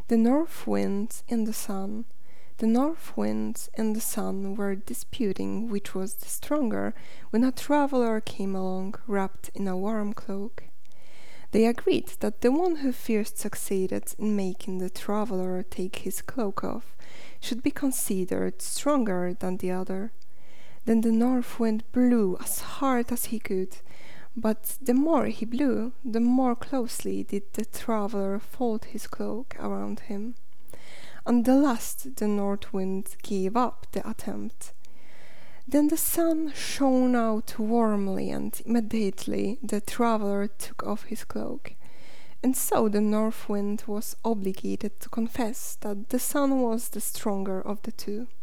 The North Wind and the Sun. The North Wind and the Sun were disputing which was the stronger when a traveler came along wrapped in a warm cloak. They agreed that the one who first succeeded in making the traveler take his cloak off should be considered stronger than the other. Then the North Wind blew as hard as he could, but the more he blew, the more closely did the traveler fold his cloak around him. And at last the North Wind gave up the attempt. Then the sun shone out warmly, and immediately the traveler took off his cloak. And so the North Wind was obligated to confess that the sun was the stronger of the two.